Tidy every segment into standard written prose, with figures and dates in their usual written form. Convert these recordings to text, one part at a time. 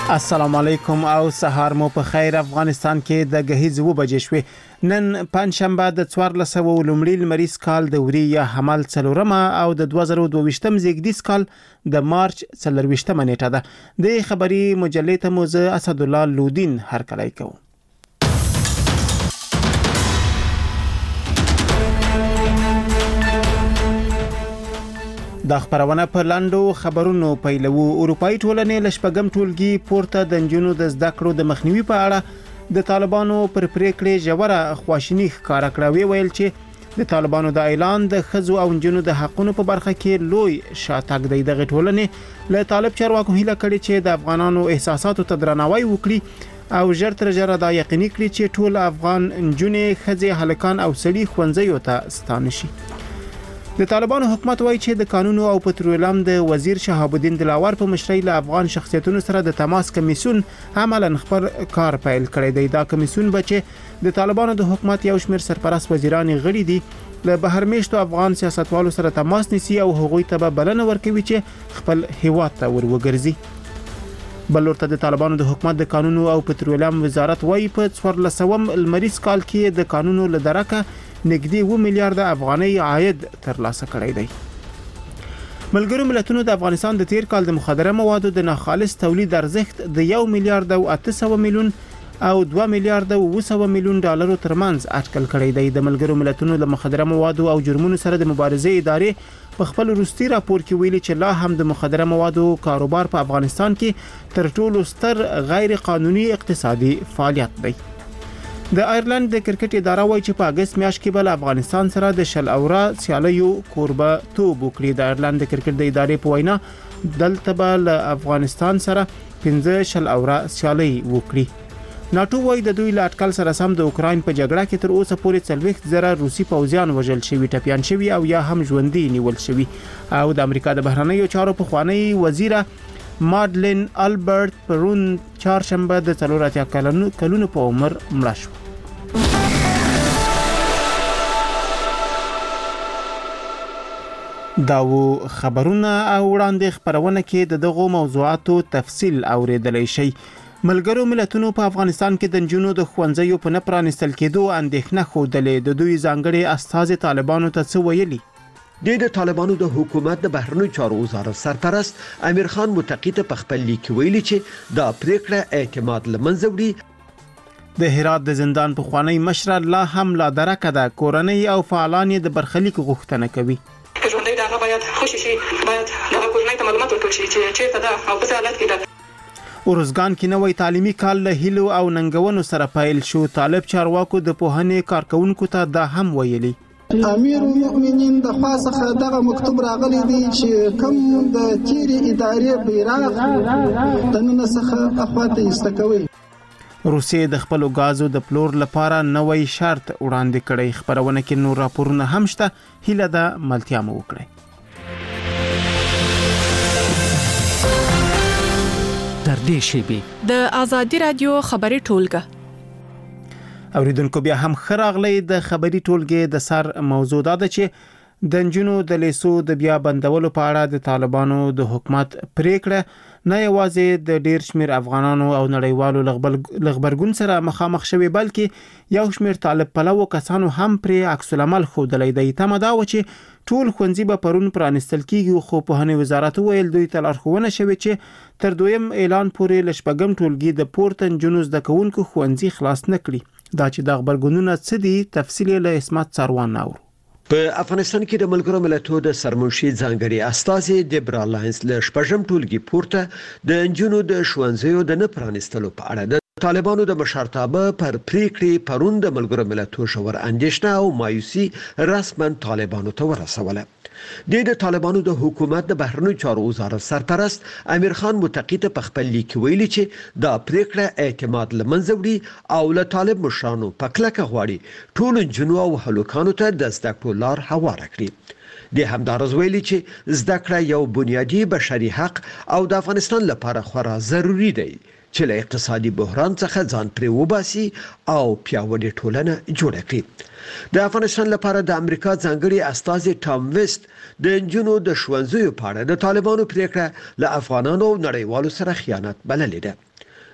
السلام علیکم او سهار مو په خیر. افغانستان کې د غهیز و بجې شوې. نن پنځشنبه د 1400 لومړي لمریز کال د وري یا حمل څلورمه او د 2022م زیږدیز کال د مارچ 24مه نیټه ده. د خبري مجلې ته موزه اسد الله لودین هرکلی کوم. د خبرونه په لاندو خبرونو پیلو. اروپאי ټولنې لشپګم ټولګي پورته د جنونو د زده کړو د مخنیوي په اړه د طالبانو پر پریکړې جوړه خواشینی ښکارا کړې، ویل چې د طالبانو د اعلان د خزو او جنونو د حقونو په برخه کې لوی شاتګ دی. دغه ټولنې له طالب چارواکو هیله کړې چې د افغانانو احساساتو ته درناوی وکړي او ژر تر ژره دا یقیني کړي چې ټول افغان جنې، خزې، هلکان او سړي ښوونځیو ته ستانه شي. د طالبانو حکومت وایي چې د قانون او پټرولیم د وزیر شهاب الدین دلاور په مشرۍ له افغان شخصیتونو سره د تماس کمیسیون عملاً خبر کار پیل کړی دی. دا کمیسیون به چې د طالبانو د حکومت یو شمېر سرپرست وزیران غړي دي له بهرمیشتو افغان سیاستوالو سره تماس نیسي او هغوی ته بلنه ورکوي چې خپل هیواد ته وروګرځي. بل ورته د طالبانو د حکومت د قانون او پټرولیم وزارت وایي په 1400 لمریز کال کې د قانونو له درکه نږدې 2 میلیارډ افغانۍ عاید ترلاسه کړی دی. ملګرو ملتونو د افغانستان د تیر کال د مخدره موادو د ناخالص تولید ارزښت د 1 میلیارډ او 800 میلیون او 2 میلیارډ او 900 میلیون ډالرو ترمنځ اټکل کړی دی. د ملګرو ملتونو د مخدره موادو او جرمونو سره د مبارزې ادارې په خپل وروستي راپور کې ویلي چې لا هم د مخدره موادو کاروبار په افغانستان کې تر ټولو ستر غیر قانوني اقتصادي فعالیت دی. د آیرلند د کرکټ اداره وایي چې په اگست میاشت کې بل افغانستان سره د شل اوره سیالیو کوربه توب وکړي. د آیرلند د کرکټ د ادارې په وینا دلته به له افغانستان سره 15 شل اوره سیالي وکړي. ناتو وایي د دوی له اټکل سره سم د اوکراین په جګړه کې تر اوسه پورې 40,000 روسي پوځیان وژل شوي، ټپیان شوي او یا هم ژوندي نیول شوي. او د امریکا د بهرنیو چارو پخوانی وزیره ماډلین البرت پرون چهارشنبه د 84 کلونو په عمر مړه شوه. داو خبرونه او وړاندې خبرونه کې د دغو موضوعاتو تفصیل اوریدلای شي. ملګرو ملتونو په افغانستان کې د جنونو د ښوونځیو په نه پرانستل کېدو اندېښنه ښودلې. د دوی ځانګړي استازي طالبانو ته څه ویلي؟ د طالبانو د حکومت د بهرنیو چارو وزارت سرپرست امیر خان متقی ته په خپل لیک ویلي چې دا پریکړه اعتماد لمنځه وړي. د هرات د زندان پخوانی مشر لا هم لا درکه ده. کورنۍ او فعالان د برخلیک غوښتنه کوي. ژوندۍ دا باید خوشي شي، باید د کورنۍ ته معلومات ورکړي چې چیرته ده او په څه حالت کې ده. ورزګان کې نوې تعلیمي کال له هیلو او ننګونو سره پیل شو. طالب چارواکو د پوهنې کارکونکو ته دا هم ویلي. امیر المؤمنین د خاصه دغه مکتوب راغلی دی چې کوم د تیری ادارې بیرغ د نن څخه اخواته استکوي. روسیې د خپل غازو د پلور لپاره نوې شرط وړاندې کړی. خبرونه کې نور راپورونه هم شته. هیله ده ملتیا مو وکړي. تر دې شی د آزادی رادیو خبري ټولګه اوریدونکو بیا هم خراغلی. د خبري ټولګې د سر موضوع ده چې د جنونو د لیسو د بیا بندولو په اړه د طالبانو د حکومت پریکړه نه یوازې د ډیر شمیر افغانانو او نړیوالو لغبرګون سره مخامخ شوي، بلکې یو شمیر طالب پلوو کسانو هم پرې عکس العمل ښودلی دی. تمه دا و چې ټول ښوونځي به پرون پرانستل کیږي، خو پوهنې وزارت ویل دوی ته لارښوونه شوې چې تر دویم اعلان پورې لشپګم ټولګي د پورته جنونو زده کوونکو ښوونځي خلاص نه کړي. دا چې د خبرګونونو څه دي تفصیل له اسمت څاروان ناور. په افغانستان کې د ملګرو ملتونو د سرمنشي ځانګړي استازي دیبرا لاینز له شپږم ټولګي پورته د جنونو د ښوونځیو د نه پرانستلو په اړه د طالبانو د مشرتابه پر پریکړې پرون د ملګرو ملتونو شور اندېښنه او مایوسي رسما طالبانو ته ورسوله. د طالبانو د حکومت د بهرنیو چارو وزارت سرپرست امیر خان متقی ته په خپل لیک ویلي چې دا پریکړه اعتماد لمنځه وړي او له طالب مشرانو په کلکه غواړي ټول جنونو او هلکانو ته د زده کړو لار هواره کړي. د همدارز ویلي چې زده کړه یو بنیادی بشري حق او د افغانستان لپاره خورا ضروری دی چې له اقتصادي بحران څخه ځان پرې وباسي او پیاوړې ټولنه جوړه کړي. د افغانستان لپاره د امریکا ځانګړي استازي ټام ویست د جنونو د ښوونځیو په اړه د طالبانو پریکړه له افغانانو او نړیوالو سره خیانت بللې ده.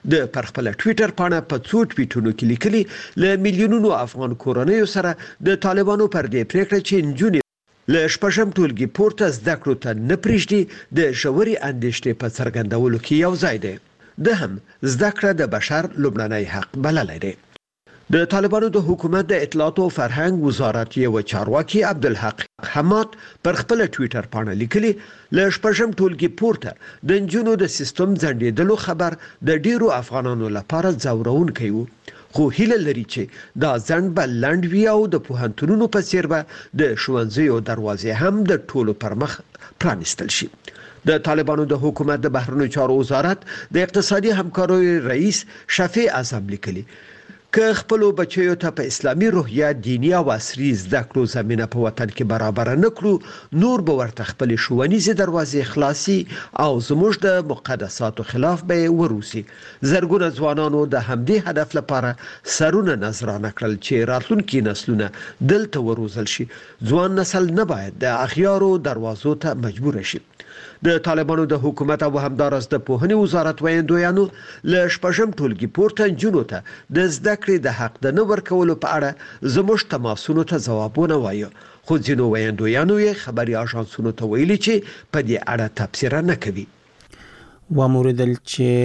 د پر خپل ټوئیټر باندې په څو ټویټونو کې لیکلي ل میلیونونو افغان کورنیو سره د طالبانو پر دې پریکړه چې نجونې له شپږم ټولګي پورته زده کړو ته نه پرېږدي د ژورې اندېښنې په څرګندولو کې یو ځای دی. د هم زده کړه د بشر لومړنی حق بللی دی. د طالبانو د حکومت د اطلاعات او فرهنګ وزارت یو چارواکي عبدالحق حماد پر خپل ټوئیټر باندې لیکلي له شپږم ټولګي پورته د نجونو د سیستم ځنډېدلو خبر د ډیرو افغانانو لپاره ځورونکی و، خو هیله لري چې دا ځنډ به لنډ وي او د پوهنتونونو په څیر به د ښوونځیو دروازې هم د ټولو پر مخ پرانیستل شي. د طالبانو د حکومت د بهرنیو چارو وزارت د اقتصادي همکاریو رئیس شفیع اعظم لیکلي که خپل بچیو ته په اسلامي روحیه دینی او عصري زده کړو زمينه په وطن کې برابر نه کړو نور به ورته خپل ښوونیزې دروازې خلاصي او زموږ د مقدساتو خلاف به وروسي. زرګونه ځوانانو د همدې هدف لپاره سرونه نظرانه کړل چې راتلونکي نسلونه دلته وروزل شي. ځوان نسل نه باید د اغیارو دروازو ته مجبور شي. د طالبانو د حکومت او همدارس د پوهنې وزارت ویاندویانو له شپږم ټولګي پورته نجونو ته د زده کړې د حق د نه ورکولو په اړه زموږ تماسونو ته ځوابونه وایي، خو ځینو ویاندویانو یې خبري اژانسونو ته ویلي چې په دې اړه تبصره نه کوي. وموردل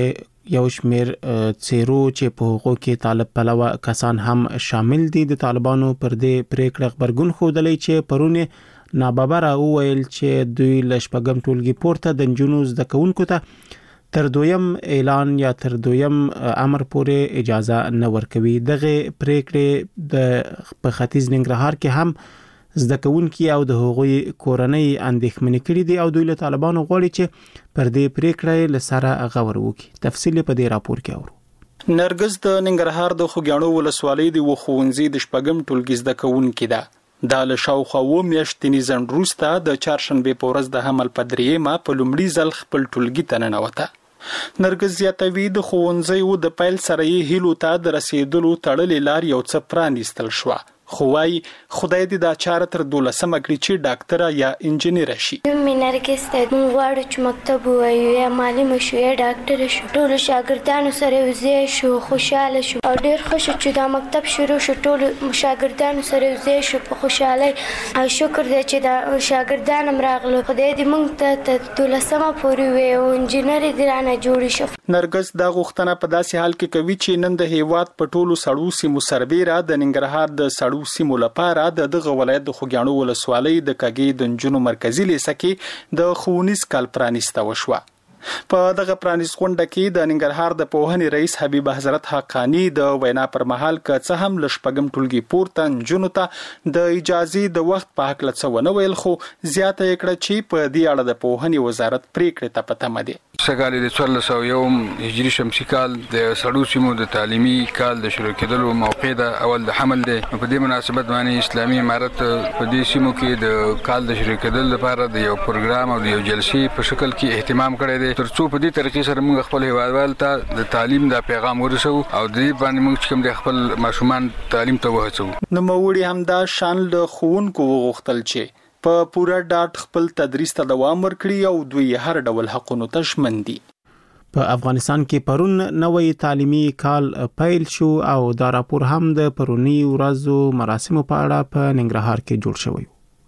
چې یو شمیر څیرو چې په حقوقو کې طالب پلوه کسان هم شامل دي د طالبانو پر دې پریکړه خبرګون خوده چې پرونه ناببره وویل چې دوی له شپږم ټولګي پورته د نجونو زده کوونکو ته تر دویم اعلان یا تر دویم امر پورې اجازه نه ورکوي. دغه پریکړې د په ختیځ ننګرهار کې هم زده کوونکي او د هغوی کورنۍ اندېښمنې کړي دي او دوی له طالبانو غواړي چې پر دې پریکړې لسره غور وکړي. تفصیل په دې راپور کې اورو. نرګس د ننګرهار د خوګیاڼو ولسوالۍ د ښوونځي د شپږم ټولګي زده کوونکي ده. دا له شاوخوا و میاشتې ځنډ وروسته د چهارشنبې په ورځ د حمل په درېیمه په لومړي ځل خپل ټولګي ته ننوته. نرګس زیاتوي د ښوونځیو د پیل سره یې هیلو ته د رسیدلو تړلې لار یو څه پرانیستل شوه، خو وايي خدای دې دا چاره تر 12مه کړي چې ډاکټره یا انجینیر شي. مې نرګس ته مونږ غواړو چې مکتب ووایو یا معلم شو یا ډاکټره شو. ټولو شاګردانو سره یوځای شو، خوشاله شو او ډېر ښه شو چې دا مکتب شروع شو. ټولو شاګردانو سره یوځای شو په خوشحالۍ او شکر دی چې دا شاګردان هم راغلو. خدای دې مونږ ته 12مه پورې وي او انجینر دې رانه جوړ شي. نرګس دا غوښتنه په داسې حال کې کوي چې نن د هیواد په ټولو سړو سیمو سربیره د ننګرهار د سړو سیمو لپاره د دغه ولایت د خوګیاڼو ولسوالۍ د کږې د نجونو مرکزي لیسه کې د ښوونیز کال پرانیسته وشوه. په دغه پرانیست غونډه کې د ننګرهار د پوهنې رئیس حبیب حضرت حقانی د وینا پر مهال که څه هم له شپږم ټولګي پورته نجونو ته د اجازې د وخت په هکله څه ونه ویل، خو زیاته یې کړه چې په دې اړه د پوهنې وزارت پریکړې ته په تمه دی. سږکال د 1401 هجري شمسي کال د سړو سیمو د تعلیمي کال د شروع کېدلو موقع ده، اول د حمل دی. په دې مناسبت باندې اسلامي امارت په دې سیمو کې د کال د شروع کېدلو لپاره د یو پروګرام او د یو جلسې په شکل کې اهتمام کړی دی ترڅو په دې طریقې سره موږ خپل هیوادوال ته د تعلیم د پیغام ورسو او د دې باندې موږ چې کوم د خپل ماشومان تعلیم ته وهڅو. نوموړي هم دا شان له ښوونکو وغوښتل چې په پوره ډاډ خپل تدریس ته دوام ورکړي او دوی هر ډول حقونو ته ژمن دي. په افغانستان کې پرون نوې تعلیمي کال پیل شو او دا راپور هم د پرونی ورځو مراسمو په اړه په ننګرهار کې جوړ شوی.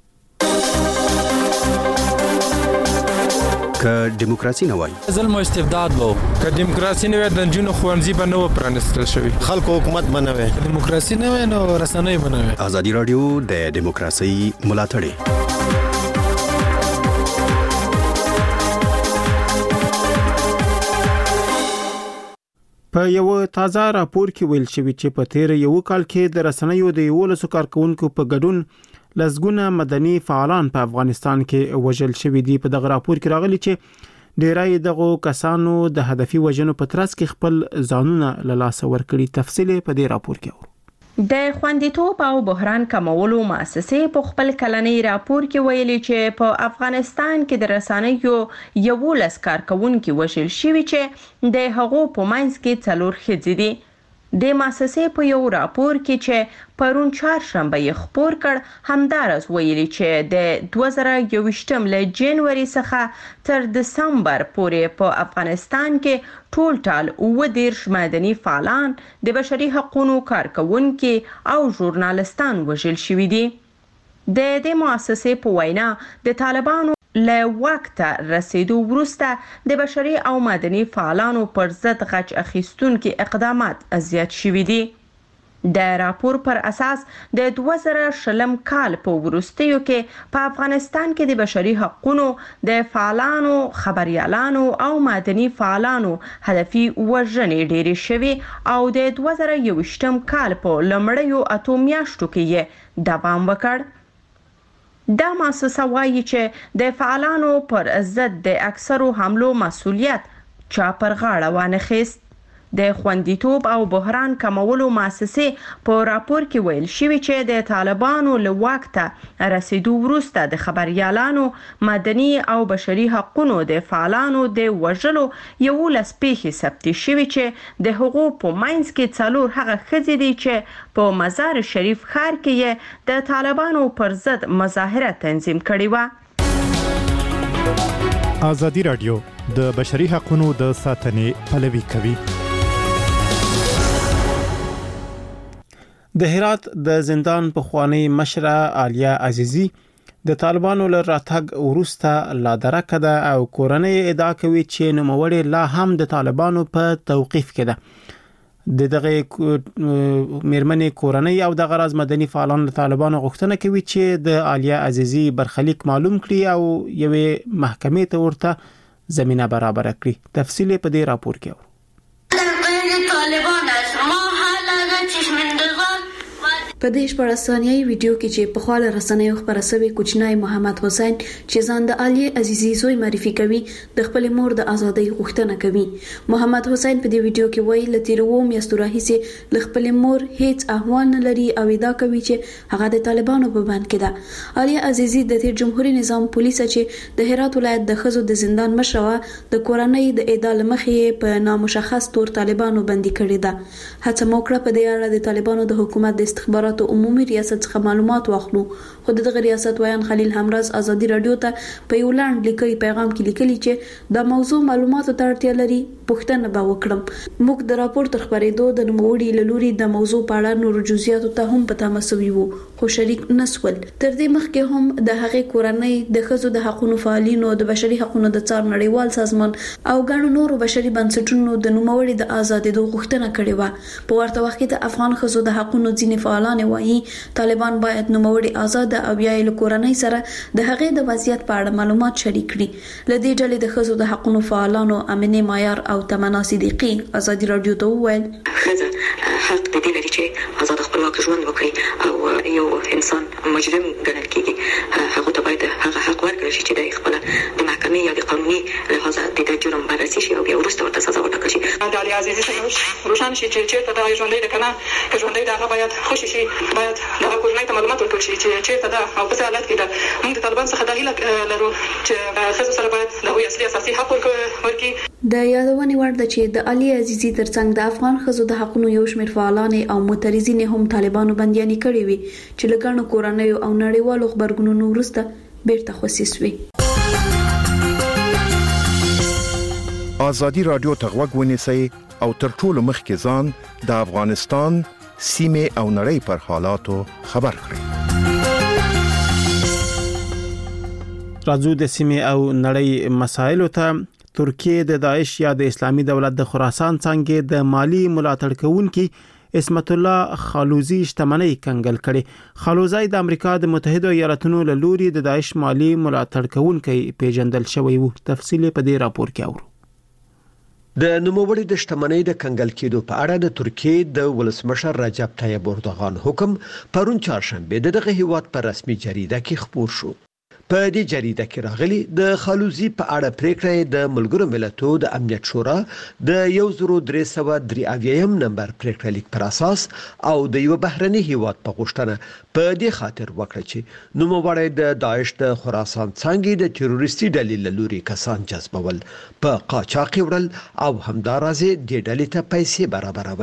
که دیموکراسي نه وای ظلم او استبداد وو، که دیموکراسي نه وای د جنونو خوانځي به نو پرانستل شوی، خلکو حکومت بنوي، دیموکراسي نه وای نو رسنۍ بنوي. ازادي رادیو د دیموکراسي ملاتړ په یو تازه راپور کې ویل شوی چې په تیر یو کال کې د رسنیو د 11 کارکونکو په ګډون لسګونه مدني فعالان په افغانستان کې وژل شوی دي. په دغه راپور کې راغلي چې ډیری دغه کسانو د هدفي وژنو په ترڅ کې خپل ځانونه له لاسه ورکړي. تفصیل په دې راپور کې اورو. د خوندیتوب او بحران کمولو مؤسسې په خپل کلنی راپور کې ویلي چې په افغانستان کې د رسنیو 11 کارکونکو وژل شوي چې د هغو په منځ کې 4 ښځې دي. د مؤسسې په یو راپور کې چې پرون چهارشنبه یې خپور کړ همدارس ویلي چې د 2021 له جنوري څخه تر دسمبر پورې په افغانستان کې ټول 19 مدني فعالان د بشري حقوقو کارکونکي او ژورنالستان وژل شوي دي. د دې مؤسسې په وینا د طالبانو له وخت رسیدو وروسته د بشري او مدني فعالانو پر ضد غچ اخیستونکو اقدامات زیات شوي دي. د راپور پر اساس د 2020 کال په وروستیو کې په افغانستان کې د بشري حقوقو د فعالانو، خبريالانو او مدني فعالانو هدفي وژنې ډېرې شوي او د 2021 کال په لومړیو 8 میاشتو کې یې دوام وکړ. دا مؤسسه وایي چې د فعالانو پر ضد د اکثرو حملو مسؤلیت چا پر غاړه وانخیست. د خوندیتوب او بحران کمولو مؤسسې په راپور کې ویل شوی چې د طالبانو له وخته رسیدو وروسته د خبريالانو، مدني او بشري حقوقو د فعالانو د وژلو 11 پیښې ثبت شوي چې د حقوق په منځ کې 4 هغه ښځې دي چې په مزار شریف ښار کې د طالبانو پر ضد مظاهره تنظیم کړې و. ازادي رادیو د بشري حقوقو د ساتنې پلوي کوي. د هرات د زندان پخوانی مشره عالیه عزیزی د طالبانو له راتګ وروسته لا درکه ده او کورنۍ ادعا کوي چې نوموړی لا هم د طالبانو په توقیف کې ده. دغه میرمنې کورنۍ او د غرض مدني فعالان له طالبانو غوښتنه کوي چې د عالیه عزیزی برخلیک معلوم کړي او یوې محکمې ته ورته زمينه برابر کړي. تفصیل په دې راپور کې په دې شپږثانیه ویډیو کې چې په خاله رسنیو خبره شوی کوچنی محمد حسین چې ځان د عالیه عزیزی زوی معرفي کوي د خپل مور د ازادۍ غوښتنه کوي. محمد حسین په دې ویډیو کې وایي لته وو میاشتو راهیسې ل خپل مور هیڅ احوال نه لري او ادعا کوي چې هغه د طالبانو په بند کې ده. عالیه عزیزی د تیر جمهوریت نظام پولیس چې د هرات ولایت د خزو د زندان مشره د کورنۍ د اعدام مخې په نامشخص تور طالبانو بندي کړی ده. هڅه موکړه په دې اړه د طالبانو د حکومت د استخباراتو عمومي ریاست څخه معلومات واخلو. خو دغه ریاست وایان خلیل همراز ازادي رادیو ته په یو لاند لیکلي پیغام کې لیکلي چې د موضوع معلوماتو ته اړتیا لري. پوښتنه به وکړم. موږ د راپور تر خبرېدو د نوموړي له لوري د موضوع په اړه نور جزئیاتو ته هم پته مسوي وو خو شریک نسول. تر دې مخکې هم د هغې کورنۍ د ښځو د حقوقو فعالینو، د بشري حقوقو د څار نړیوال سازمان او ګڼو نورو بشري بنسټونو د نوموړي د ازادېدو غوښتنه کړې وه. په ورته وخت کې د افغان ښځو د حقوقو ځینې فعالان وایي طالبان باید نوموړي آزاد او بیا له کورنۍ سره د هغې د وضعیت په اړه معلومات شریک کړي. لدې ډلې د ښځو د حقوقو فعالانو امنه معیار او تمنا صدیقی ازادي رادیو ته وویل حق د دې لري چې آزاد خپلواک ژوند وکړي او یو انسان مجرم ګڼل کیږي هغه ته باید هغه حق ورکړل شي چې د خپل د محکمې یا د قانوني لحاظ د جرم بررسي شي او بیا وروسته ورته سزا ورکړل شي. د علی عزیزی څخه روشن شي چې ته د ژوندۍ د کنه ژوندۍ د هغه باید خوشي شي، باید د کورنۍ ته معلومات ورکړل شي چې ته دا او په حالت کې دا موږ د طالبان څخه د هیله لرو چې خصوصا سره باید د اصلي اساسي حق ورکړي. د یادونې وړ ده چې د علی عزیزی ترڅنګ د افغان ښځو د حقوقو یو شمېر فعالان او معترضین هم طالبانو بنديانې کړې وي چې لګڼو کورنۍ او نړیوالو خبرګونونو وروسته بیرته خصیص وي. ازادي رادیو ته غوږ ونیسئ او تر ټولو مخکې ځان د افغانستان سیمه او نړۍ پر حالاتو خبر کړئ. راځو د سیمه او نړۍ مسایلو ته. ترکیه د داعش یا د اسلامي دولت د خراسان څنګه د مالی ملاتړ کوونکي اسمت الله خالوزی شتمنۍ کنګل کړي. خالوزی د امریکا د متحده ایالاتونو له لوري د داعش مالی ملاتړ کوونکي پیژندل شوی وو. تفصیل په دې راپور کې اورو. د نوموړي د شتمنۍ د کنګل کېدو په اړه د ترکیه د ولسمشر رجب طیب اردوغان حکم پرون چهارشنبه دغه هیواد پر رسمي جریده کې خپور شو. په دې جریده کې راغلي د خالوزی په اړه پریکړه د ملګرو ملتونو د امنیت شورا د 1383 نمبر پریکړه لیک پر اساس او د یو بهرني هیواد په غوښتنه په دې خاطر وکړه چې نوموړی د داعش د خراسان څنګه د تروریستي ډلې له لوري کسان جذبول، په قاچاق وړل او همدارازه د ډلې ته پیسې برابرول.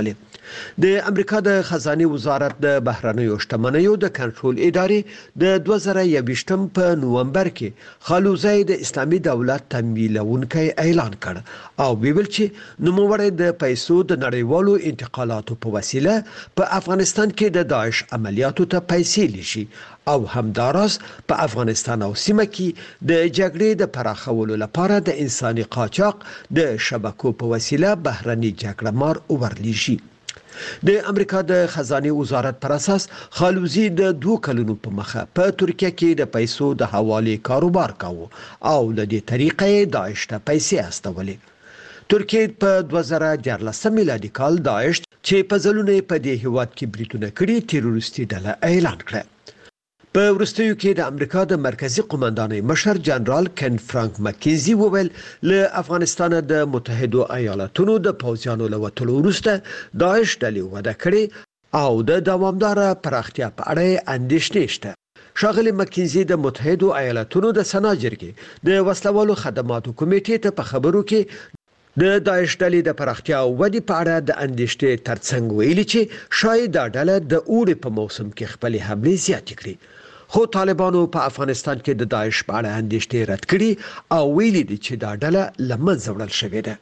د امریکا د خزانه وزارت د بهرنیو شتمنیو د کنټرول ادارې د 2021 په نومبر کې خالوزای د اسلامي دولت تمویلونکي اعلان کړ او ویل چې نوموړی د پیسو د نړیوالو انتقالاتو په وسیله په افغانستان کې د داعش عملیاتو ته پیسې لشي او همداراز په افغانستان او سیمه کې د جګړې د پراخولو لپاره د انساني قاچاق د شبکو په وسیله بهرني جګړه مار ورلیږي. د امریکا د خزانه وزارت پر اساس خالوزی د 2 کلونو په مخه په ترکیه کې د پیسو د حواله کاروبار کاوه او له دې طریقې داعش ته پیسې استولې. ترکیه په 2014 میلادي کال داعش چې په ځلونه په دې هیواد کې بریټونه کړي تروریستي ډله اعلان کړه. په ورستیو کې د امریکا د مرکزی قومندانۍ مشر جنرال کن فرانک مکینزي وویل له افغانستان د متحده ایالاتونو د پوځیانو له وټلو وروسته داعش ډلې وده کړې او د دوامدار پراختیا په اړه اندېښنې شته. شاغلي مکینزي د متحده ایالاتونو د سنا جرګې د وسلوالو خدماتو کمیټې ته په خبرو کې د داعش ډلې د پراختیا او ودې په اړه د اندېښنې ترڅنګ ویلي چې شاید دا ډله د اوړي په موسم کې خپل حملې زیاتې کړي. خو طالبانو په افغانستان کې د داعش په اړه اندېښنې رد کړي او ویلي دي چې دا ډله له منځه وړل شوې ده.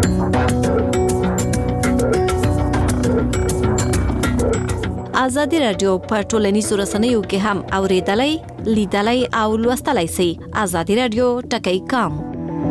ازادي رادیو په ټولنیزو رسنیو کې هم اوریدلای، لیدلای او لوستلای شئ. ازادي رادیو ټکی کام.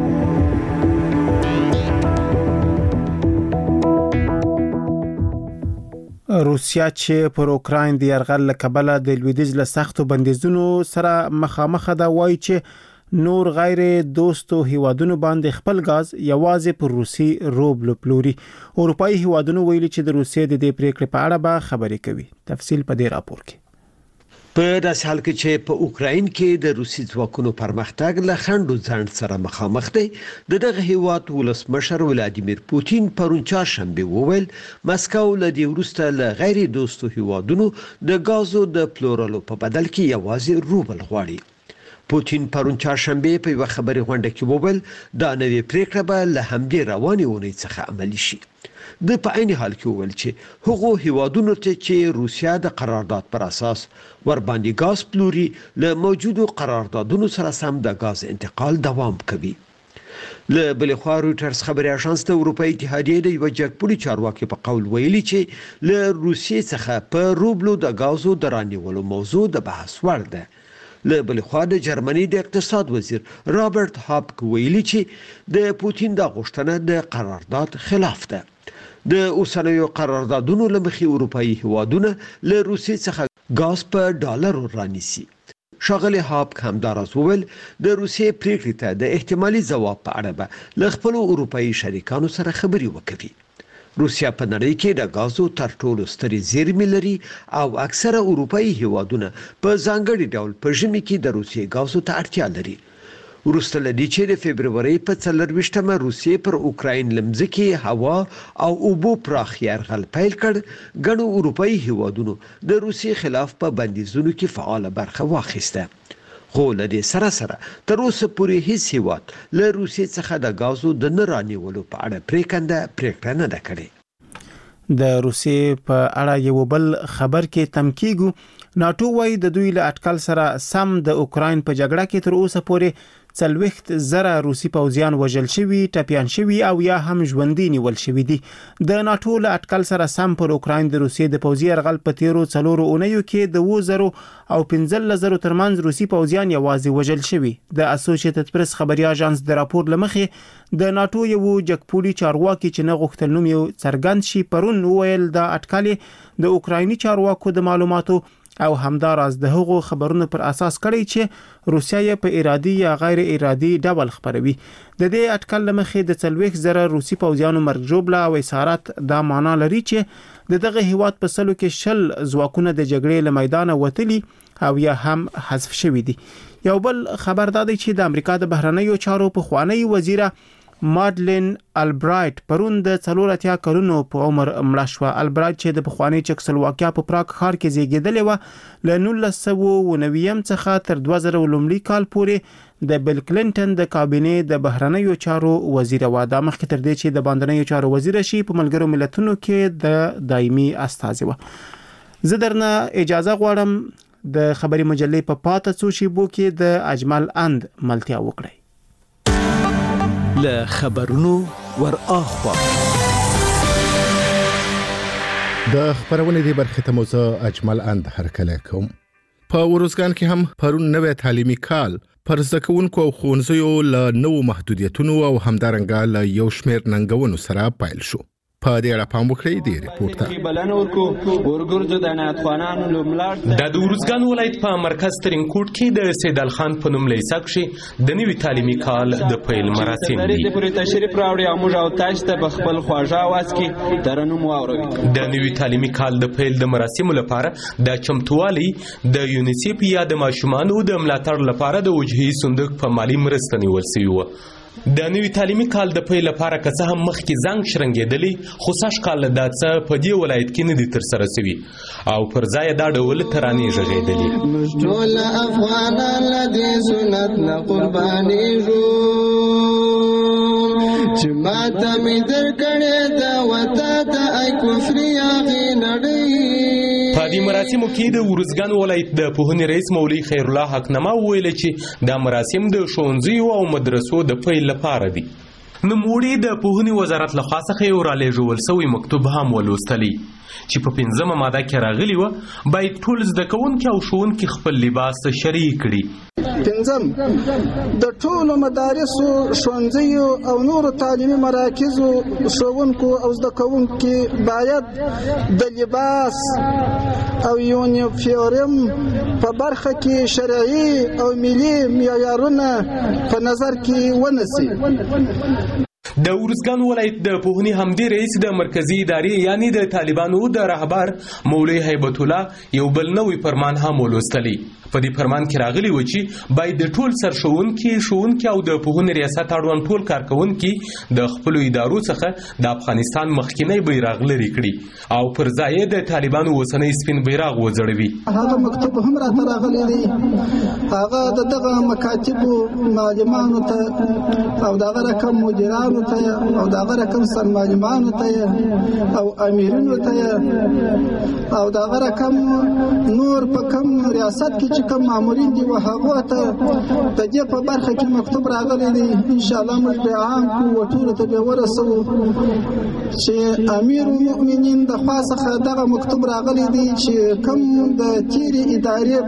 روسیا چې پر اوکراین د یرغل له کبله د لویدیځ له سختو بندیزونو سره مخامخ ده وایي چې نور غیر دوستو هیوادونو باندې خپل غاز یوازې پر روسي روبل پلوري. اروپאי هیوادونو ویلي چې د روسیې د دې پریکړې په اړه به خبرې کوي. تفصیل په دې راپور کې. په داسې حال کې چې په اوکراین کې د روسي ځواکونو پرمختګ له خنډو ځنډ سره مخامخ دی، دغه هیواد ولسمشر ولادیمیر پوتین پرون چهارشنبه وویل مسکو له دې وروسته له غیر دوستو هیوادونو د غازو د پلورلو په بدل کې یوازې روبل غواړي. پوتین پرون چهارشنبه په یو خبري غونډه کې وویل دا نوې پریکړه به له همدې رواني اونۍ څخه عملي شي. د په عین حال کې وویل چې هغو هیوادونو ته چې روسیا د قرارداد پر اساس ور باندې غاز پلوري له موجودو قراردادونو سره سم د غاز انتقال دوام کوي. له بل خوا رويټرز خبري اژانس د اروپאי اتحادیې د یو جګپوړي چارواکي په قول ویلي چې له روسیې څخه په روبلو د غازو د رانیولو موضوع د بحث وړ ده. له بل خوا د جرمني د اقتصاد وزیر رابرټ هاپک ویلي چې د پوتین د غوښتنه د قرارداد خلاف ده. د اوسنیو قراردادونو لمخې اروپאי هیوادونه له روسیې څخه غاز په ډالرو رانیسي. شاغلي هاپک همداراز وویل د روسیې پریکړې ته د احتمالي ځواب په اړه به له خپل اروپאי شریکانو سره خبرې وکړي. روسیا په نړۍ کې د غازو تر ټولو سترې زیرمې لري او اکثره اروپאי هیوادونه په ځانګړي ډول په ژمي کې د روسیې غازو ته اړتیا لري. وروسته لدی چې د فبرवरी په 24مه روسیې پر اوکراین لمځکي هوا او اوبو پراخ یرغل پیل کړ، ګڼو اروپאי هیوادونو د روسیې خلاف په بندیزونو کې فعال برخه واخیسته. خو له دې سره سره تر اوسه پورې هیڅ هیواد له روسیې څخه د غازو د نه رانیولو په اړه پریکړه نه ده کړې. د روسیې په اړه یو بل خبر کې تم کیږي. ناتو وايي د دوی له اټکل سره سم د اوکراین په جګړه کې تر اوسه پورې 40,000 روسي پوځیان وژل شوي، ټپيان شوي او یا هم ژوندۍ نیول شوي دي. د ناتو له اټکل سره سم پر اوکراین د روسیې د پوځي یرغل په تیرو 4 اونیو کې د 2000 او 15,000 ترمنځ روسي پوځیان یوازې وژل شوي. د اسوسییټډ پریس خبري اژانس د راپور لمخې د ناتو یو جګپوړي چارواکي چې نه غوښتل نوم یې څرګند شي پرون ویل د اټکل د اوکرایني چارواکو د معلوماتو او همداراز د هغو خبرونو پر اساس کړی چې روسیا یې په ارادي یا غیر ارادي ډول خبروي. د دې اټکل لمخې د 40,000 روسي پوځیانو مرګ ژوبله او اسارت دا معنا لري چې دغه هیواد په سلو کې 10 ځواکونه د جګړې له میدان وتلي او یا هم حذف شوي دي. یو بل خبر دا دی چې د امریکا د بهرنیو چارو په خوانی وزیره مادلین البرایټ پرون د 40 کلونو په عمر مړه شوه. البرایټ چې د پخوانی چکسلواکیا په پراګ ښار کې زیږیدلې و له 1990 څخه تر 2000 لومړي کال پورې د بل کلینټن د کابینې د بهرنیو چارو وزیر و. د مخکې تر دې چې د باندنیو چارو وزیر شي په ملګرو ملتونو کې د دایمي استازي و. زه درنه اجازه غواړم د خبري مجلې په پاته څو شیبو کې د اجمل اند ملتیا وکړي. له خبرونو ور اخوا د خبرونه دی برخه ته موزه اجمل اند هرکله کوم. په ورزګان کې هم پرون نوې تعلیمي کال پر زکونکو او ښوونځیو له نو محدودیتونو او همدارنګه له یو شمېر ننګونو سره پایل شو. په دې اړه پام وکړئ د ریپورت ته. بلنه ورګرځو د ناتخوانانو لومړ د ورزګان ولایت په مرکز ترینکوټ کې د سیدال خان په نوم لیساک شي د نوي تعلیمي کال د پیل مراسم دي. د پوره تشریف راوړي او موږ او تاسو ته خپل خواږه आवाज کې ترنم واورو. د نوي تعلیمي کال د پیل د مراسم لپاره د چمتوالي د یونیسف یا د ماشومانو د ملاتړ لپاره د وجهي صندوق په مالی مرسته نیول شوی و. د نوي تعلیمي کال د پیل لپاره که څه هم مخکې زنګ شرنګېدلی خو سږ کال دا څه په دې ولایت کې نه دي ترسره شوي او پر ځای دا ډول ترانې غږېدلې. موږ ټول افغانان له دې سنت نه قربانېږو چې ماته مې درکړې ده وتا ته ای کفر یاغې نړۍ. په دې مراسمو کې د ورزګان ولایت د پوهنې رئیس مولوي خیر الله حقنما وویل چې دا مراسم د ښوونځیو او مدرسو د پیل لپاره دي. نوموړي د پوهنې وزارت له خوا څخه یو رالیږل شوی مکتوب هم ولوستلی چې په 5مه ماده کې راغلی و باید ټول زده کوونکي او ښوونکي خپل لباس شریک کړي. 5 د ټولو مدارسو ښوونځیو او نورو تعلیمي مراکزو ښوونکو او زده کوونکي باید د لباس او یونیفورم په برخه کې شرعي او ملي معیارونه په نظر کې ونیسي. د ورزګان ولایت د پوهنې همدې رئیس د مرکزی ادارې یعنی د طالبانو د رهبر مولوی هیبت الله یو بل نوې فرمان هم ولوستلی. په دې فرمان کې راغلی و چې باید د ټول ښوونکي او د پوهنې ریاست اړوند ټول کارکونکي د خپل ادارو څخه د افغانستان مخکینی بیرغ لري کړي او پر ځای د طالبانو اوسنی سپین بیرغ وځړوي. هغه مکتوب هم راته راغلی دی. هغه دغه مکاتبو معلمانو ته او دغه رقم مدیرانو ته او دغه رقم سرمعلمانو ته او امیرانو ته او دغه رقم نور په کوم ریاست کې کوم مامورین دي وهغه ته د دې په برخه کې مکتوب راغلی دی. ان شاء الله موږ به عام کو ټول ته به ورسو چې امیر المؤمنین د خاصه دغه مکتوب راغلی دی چې کوم د تیری ادارې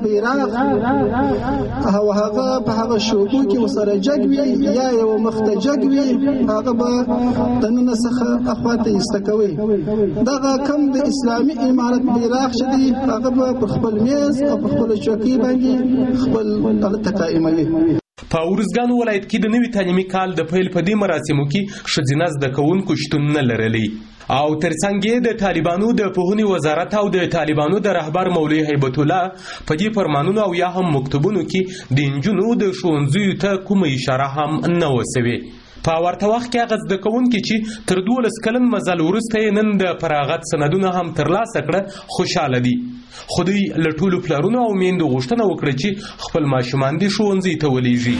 بیرغ او هغه په هغه شوبو کې وسره جګوي یا یو مختجګوي هغه به د نن څخه اخواته استکوي. دغه کوم د اسلامي امارت بیرغ شدي هغه به په خپل میز او په خپل چوکۍ خپل تقایموي. په ورزګان ولایت کې د نوي تعلیمي کال د پیل په دې مراسمو کې ښځینه زده کوونکو شتون نه لرلی او ترڅنګ د طالبانو د پوهنې وزارت او د طالبانو د رهبر مولوی هیبت الله په دې فرمانونو او یا هم مکتوبونو کې د انجونو د ښوونځیو ته کومه اشاره هم نه وسوي. په ورته وخت کې هغه زده کوونکي چې تر 12 کلن مزل وروسته نن د فراغت سندونه هم ترلاسه کړه خوشاله دي. خو دوی له ټولو پلرونو او میندو غوښتنه وکړه چې خپل ماشومان دې ښوونځي ته ولېږي.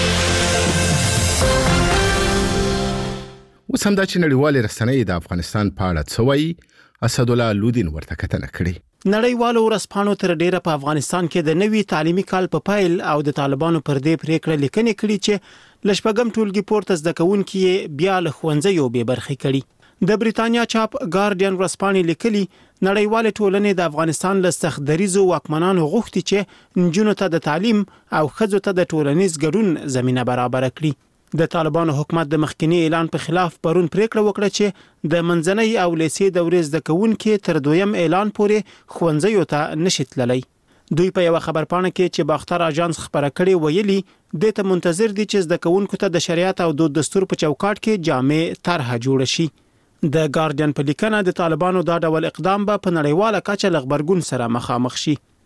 اوس همدا چې نړیوالې رسنۍ د افغانستان په اړه څه وایي اسدالله لودین ورته کتنه کړې. نړیوالو ورځپاڼو تر ډیره په افغانستان کې د نوي تعلیمي کال په پیل او د طالبانو پر دې پریکړه لیکنې کړې چې لشپږم ټولګي پورته زده کوونکي بیا له ښوونځیو بې برخې کړي. د بریتانیا چاپ ګارډین ورځپاڼې لیکلي نړیوال ټولنې د افغانستان له سخت دریزو واکمنانو غوښتي چې نجونو ته د تعلیم او ښځو ته د ټولنیز ګډون زمينه برابر کړي. د طالبانو حکومت د مخکنی اعلان په خلاف پرون پریکړه وکړه چې د منځنۍ او لیسې دورې زده کوونکي تر دویم اعلان پورې ښوونځیو ته نشي تللی. دوی په یو خبرپاڼه کې چې باختر اژانس خبره کړې ویلي د ته منتظر دي چې زده کوونکو ته د شریعت او د دستور په چوکاټ کې جامع طرحه جوړ شي. د ګارډین په لیکنه د طالبانو دا ډول اقدام به په نړیواله کچه له غبرګون سره مخامخ شي.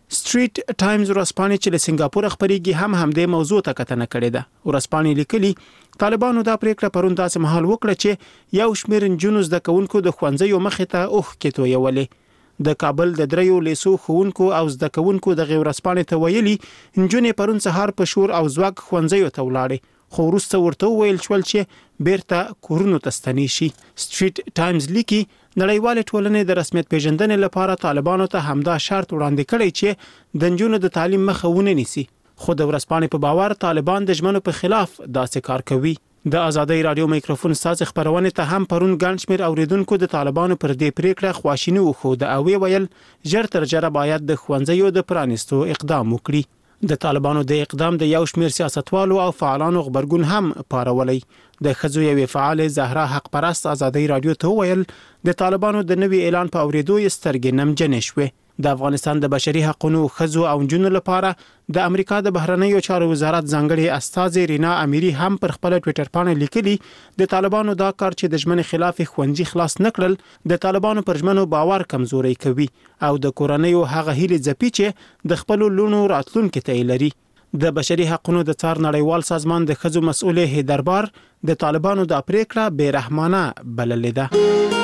سټریټ ټایمز ورځپاڼې چې له سنگاپور خبريږي هم همدې موضوع ته کتنه کړې ده. ورځپاڼې لیکلي طالبانو دا پریکړه پرون داسې مهال وکړه چې یو شمېر نجونو زده کوونکو د ښوونځیو مخې ته اوښ کې تویولې. د کابل د دریو لیسو ښوونکو او زده کوونکو د ورځپاڼې ته ویلي نجونې پرون سهار په شور او ځواک ښوونځیو ته ولاړې، خو وروسته ورته وویل شول چې بیرته کورونو ته ستنې شي. سټریټ ټایمز لیکي نړیوال ټولنې د رسمیت پیژندنې لپاره طالبانو ته همدا شرط وړاندې کړی چې د نجونو د تعلیم مخه ونه نیسي، خو د ورځپاڼې په باور طالبان د ژمنو په خلاف داسې کار کوي. د ازادۍ رادیو میکروفون ساز خبرونه ته هم پرون ګڼ شمېر اوریدونکو د طالبانو پر دې پریکړه خواشینی وښوده او ویل ژر تر ژره باید د ښوونځیو د پرانیستو اقدام وکړي. د طالبانو د اقدام د یو شمېر سیاستوالو او فعالانو خبرګون هم پارولي. د ښځو یوې فعال زهرا حق پرست ازادۍ رادیو ته ویل د طالبانو د نوي اعلان په اوریدو یې سترګې نمجنې شوې. د افغانستان د بشري حقوقو ښځو او نجونو لپاره د امریکا د بهرنیو چارو وزارت ځانګړي استاذ رینا امیری هم پر خپل ټوئیټر باندې لیکلي د طالبانو دا کار چې د ژمنې خلاف ښوونځي خلاص نکړل د طالبانو پر ژمنو باور کمزوري کوي او د کورنیو هغه هیلې ځپي چې د خپل لونو راتلونکو ته لري. د بشري حقوقو د څار نړیوال سازمان د ښځو مسؤل هیدربار د طالبانو د پریکړه بے رحمانه بللې ده.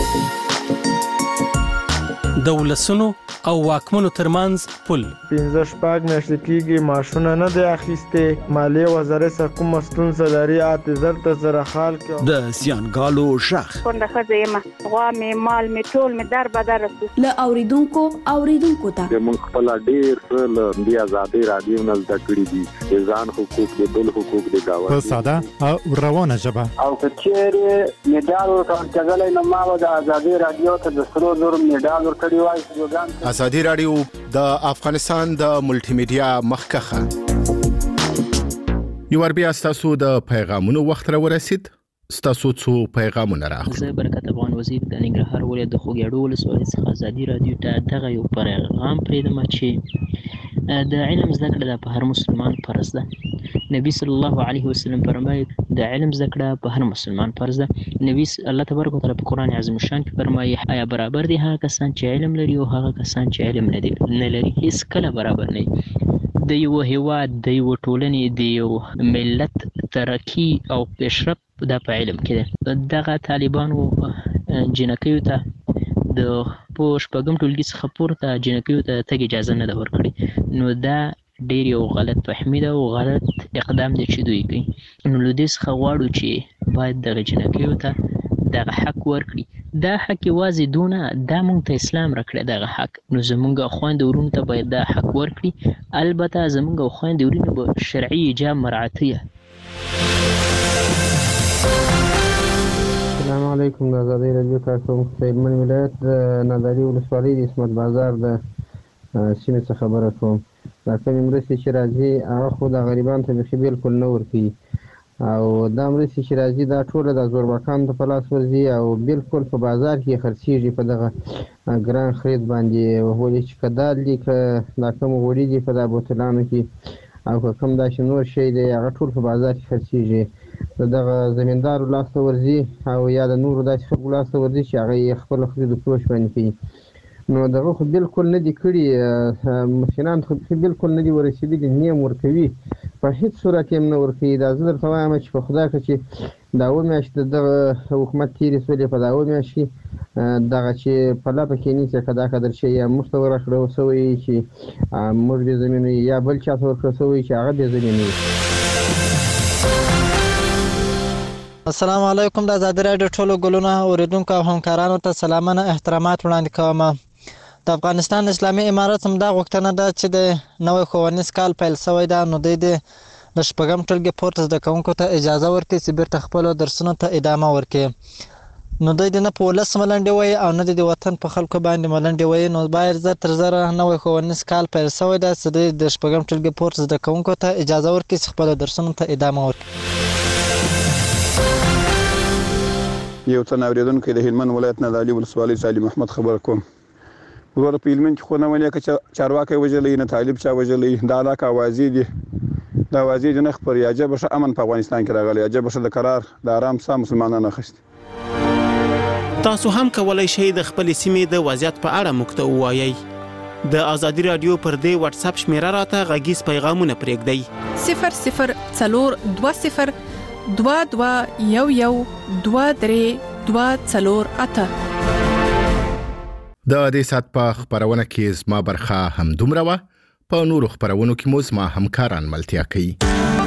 د ولسونو او واکمنو ترمنځ پل 15 میاشتې کېږي معاشونه نه دی اخیستې، مالیې وزارت څخه کوم ستونزه لري اعتذار ته زره حال کې د سیانګالو شخ څنګه خځه ما غوا مې مال مې ټول مې در بدر له اوریدونکو ته موږ خپل ډیر څه د ازادۍ رادیو نه زده کړی دي، ځان حقوق د بل حقوق د گاونډي په ساده او روانه ژبه او کچېره میډال ورکړل نو ما د ازادۍ رادیو ته د سرو زر میډال ورکړی وای. ازادي رادیو د افغانستان د ملټي میډیا مخکخه یو بیا تاسو د پیغامونو وخت را ورسید. تاسو څو پیغامونه راغلي. زه برکت افغان وزیر د ننګرهار ولایت د خوګیاړو ولسوالۍ څخه ازادي رادیو ته دغه یو پیغام پرېږدم چې د علم زده کړه په هر مسلمان فرض ده. نبی صلی الله علیه وسلم فرمایي د علم زده کړه په هر مسلمان فرض ده. نبی الله تبارک وتعالى په قران عظیم شان کې فرمایي آیا برابر دي هغه کسان چې علم لري او هغه کسان چې علم نه لري؟ هیڅ کله برابر نه. د یو هیواد د یو ټولنې د یو ملت ترقی او پیشرفت دا په علم کې ده. دغه طالبانو جنکیو ته د پوش پغم ټولګي څخه پورته جنکیو ته تګ اجازه نه ده ورکړي، نو دا ډیر یو غلط فهمي ده او غلط اقدام دی چې دوی کوي. نو له دې څخه غواړو چې باید دغه جنکیو ته دغه حق ورکړي. دا حق یوازې دونه دا مونږ ته اسلام راکړی دغه حق، نو زمونږ خويند ورونو ته باید دا حق ورکړي. البته زمونږ خويند ورونو به شرعي اجازه مرعتیه. السلام علیکم. د ازادۍ رادیو کارکوونکو په هلمند ولایت د ناداري ولسوالۍ د اسمت بازار د سیمې څخه خبره کوم. دا کومې مرستې چې راځي هغه خو د غریبانو ته بیخي بالکل نه ورکوي، او دا مرستې چې راځي دا ټوله د زورباکانو ته په لاس ورځي او بالکل په بازار کې خرڅېږي په دغه ګران خرید باندې. ولې چې که دال دي که دا کوم غوړي دي په دا بوتلانو کې او که کوم داسې نور شی دی هغه ټول په بازار کې خرڅېږي. د دغه زمیندارو لاس ته ورځي او یا د نورو داسې خلکو لاس ته ورځي چې هغه یې خپله خرید و فروش باندې کوي. نو دغه خو بالکل نه دي کړي، مسکینان خو بالکل نه دي ورسېدلي، نیم ورکوي په هېڅ صورت یې هم نه ورکوي. دا زه درته وایم چې په خدا که چې دا اووه میاشتې دغه حکومت تېرې شولې، په دا اووه میاشت کې دغه چې په لپه کې نیسي که دا قدر شی یا موږ ته ورکړی شوی چې موږ بې زمینه یا بل چا ته ورکړی شوی چې هغه بې زمینه وي. السلام علیکم. د ازادي رادیو ټولو ګلونه اوریدونکو او همکارانو ته سلامونه احترامات وړاندې کوم. د افغانستان اسلامي امارت هم دا غوښتنه ده چې د نوی ښوونیز کال پیل شوی ده، نو دوی د شپږم ټولګي پورته زده کوونکو ته اجازه ورکړي چې بیرته خپلو درسونو ته ادامه ورکړي. نو دوی د نه په ولس ملنډې وایي او نه د وطن په خلکو باندې ملنډې وایي. نو باید زر تر زره نوی ښوونیز کال پیل شوی ده چې دوی د شپږم ټولګي پورته زده کوونکو ته اجازه ورکړي چې خپلو درسونو ته ادامه ورکړي. یو تن اوریدونکو د هلمند ولایت نادعلي ولسوالۍ علي محمد خبر کوم. ورته په هلمند کې خو نه ولې که چارواکي وژلي نه طالب چا وژلي، دا علاقه اوازې دي، دا اوازې دي نه خپري. عجبه ښه امن په افغانستان کې راغلی، عجبه ښه د قرار د آرام ساه مسلمانانو اخیستي. تاسو هم کولای شئ د خپل سیمې د وضعیت په اړه موږ ته ووایئ. د ازادي رادیو پر دې واتس اپ شمیره راته غږیز پیغامونه پرېږدئ 0020 2211 23 د دې سات په خبرونه کې زما برخه هم دومره وه په نورو خبرونو کې مو زما همکاران ملتیا کوي